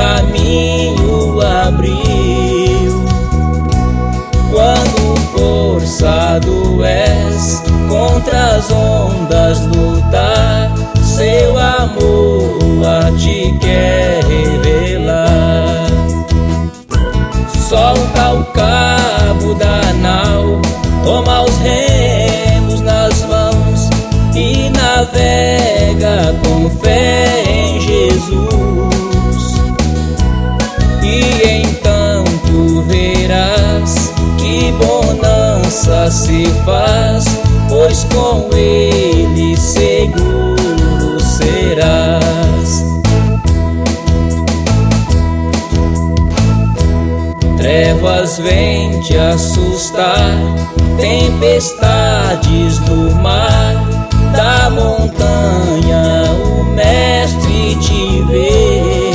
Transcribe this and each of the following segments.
caminho abriu. Quando forçado és contra as ondas lutar, seu amor a ti quer revelar. Solta o cabo da nau, toma os remos nas mãos e navega com fé em Jesus. E então tu verás que bonança se faz, pois com ele seguro serás. Trevas vêm te assustar, tempestades no mar, da montanha o mestre te vê.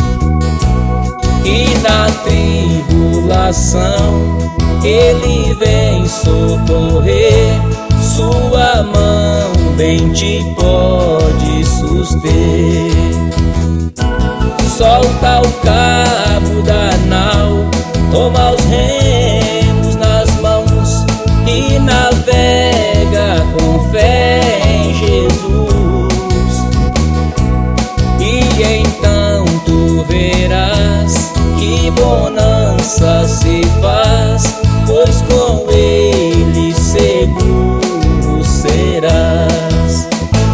E na tribulação ele vem socorrer, sua mão bem te pode suster. Solta o cabo da nau, toma os remos nas mãos e navega com fé em Jesus. E então tu verás que bonança se faz, pois com ele seguro serás.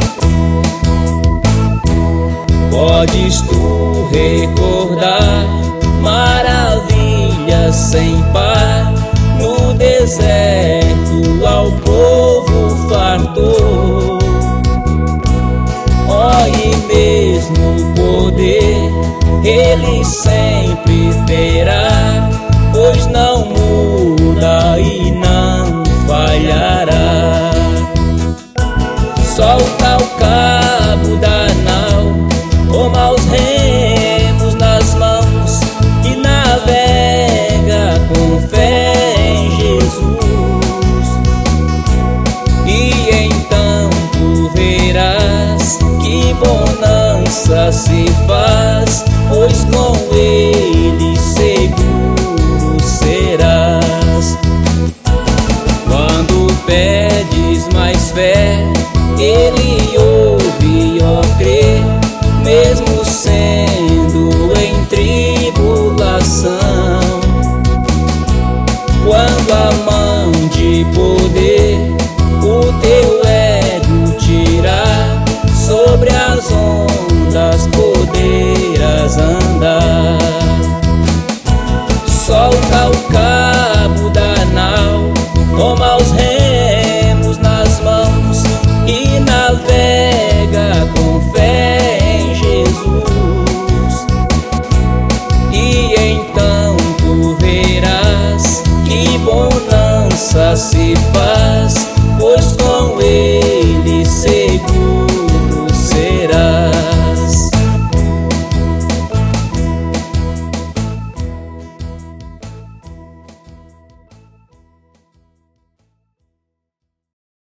Podes tu recordar maravilhas sem par, no deserto ao povo fartou. Ó, e mesmo poder ele sempre terá, pois não muda e não falhará.